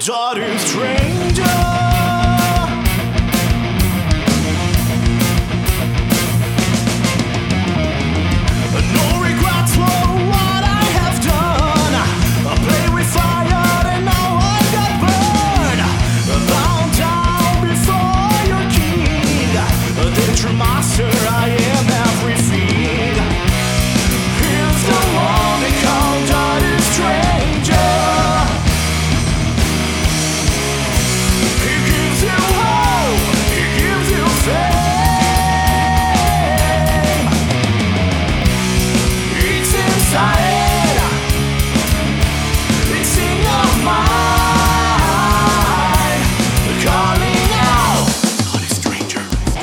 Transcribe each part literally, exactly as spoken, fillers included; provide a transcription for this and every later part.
Doctor Stranger. No regrets for what I have done. I play with fire and now I got burned. Bound down before your king. The true master, I am everything. Here's the one they call Doctor Stranger. He gives you hope, he gives you faith. It's in your mind, calling out, Doctor Stranger.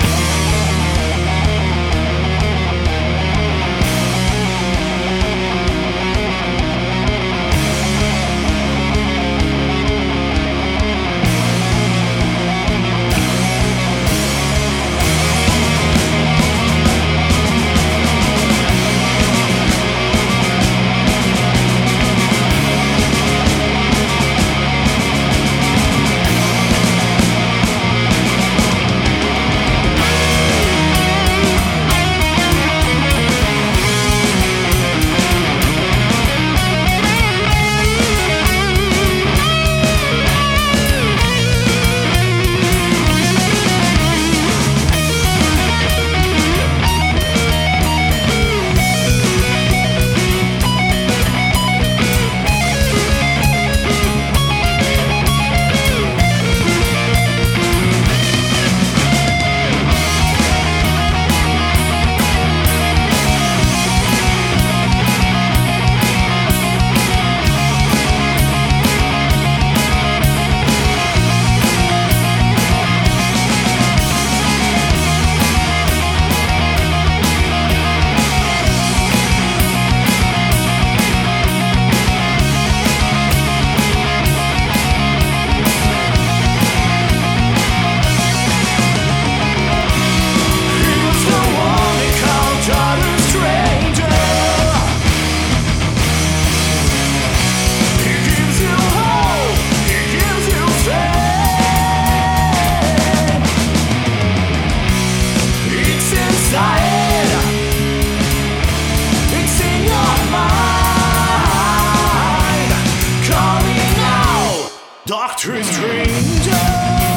It's in your mind, calling out, Doctor Stranger.